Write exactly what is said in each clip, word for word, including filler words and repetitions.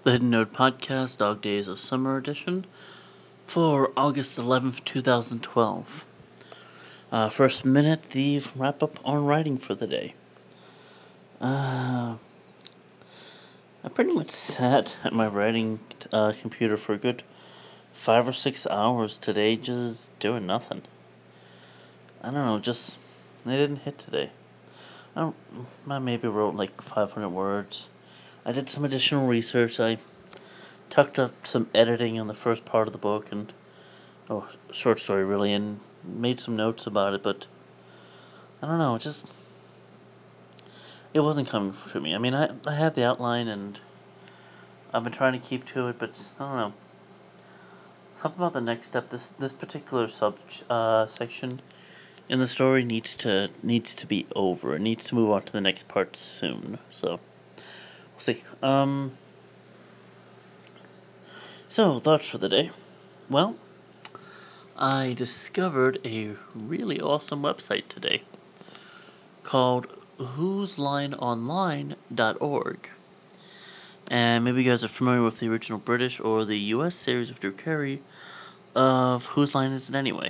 The Hidden Note Podcast, Dog Days of Summer Edition, for August eleventh, twenty twelve. Uh, first minute, the wrap up on writing for the day. Uh, I pretty much sat at my writing uh, computer for a good five or six hours today, just doing nothing. I don't know, just, I didn't hit today. I, don't, I maybe wrote like five hundred words. I did some additional research. I tucked up some editing on the first part of the book and oh, short story really, and made some notes about it, but I don't know, just it wasn't coming to me. I mean, I I have the outline and I've been trying to keep to it, but I don't know. Something about the next step. This this particular sub uh, section in the story needs to needs to be over. It needs to move on to the next part soon. So we'll see. Um. So thoughts for the day. Well, I discovered a really awesome website today called whose line online dot org. And maybe you guys are familiar with the original British or the U S series of Drew Carey of Whose Line Is It Anyway?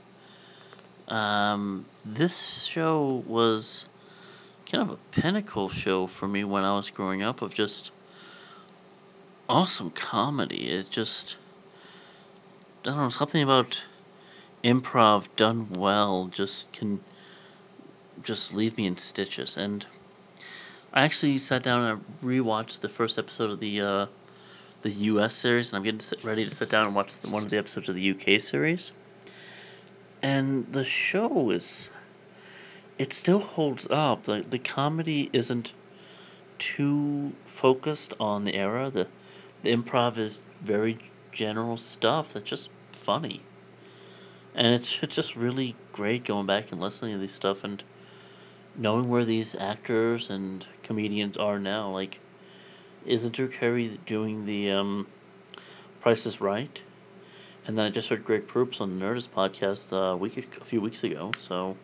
Um, this show was kind of a pinnacle show for me when I was growing up of just awesome comedy. It just, I don't know, something about improv done well just can just leave me in stitches. And I actually sat down and rewatched the first episode of the uh, the U S series, and I'm getting ready to sit down and watch the, one of the episodes of the U K series. And the show is, it still holds up. The the comedy isn't too focused on the era. The the improv is very general stuff that's just funny. And it's it's just really great going back and listening to these stuff and knowing where these actors and comedians are now. Like, isn't Drew Carey doing the um, Price is Right? And then I just heard Greg Proops on the Nerdist podcast uh, a week, a few weeks ago. So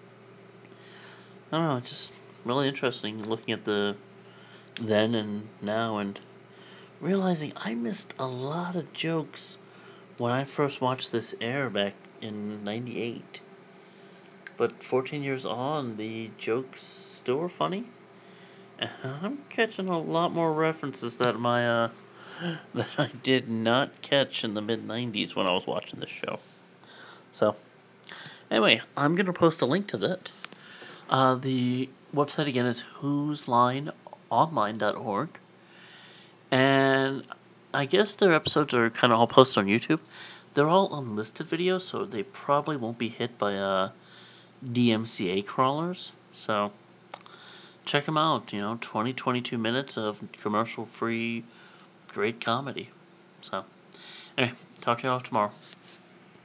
I don't know, it's just really interesting looking at the then and now and realizing I missed a lot of jokes when I first watched this air back in ninety-eight. But fourteen years on, the jokes still are funny. And I'm catching a lot more references that my uh that I did not catch in the mid nineties when I was watching this show. So anyway, I'm gonna post a link to that. Uh, the website again is whose line online dot org. And I guess their episodes are kind of all posted on YouTube. They're all unlisted videos, so they probably won't be hit by uh, D M C A crawlers. So check them out. You know, twenty, twenty-two minutes of commercial free, great comedy. So, anyway, talk to y'all tomorrow.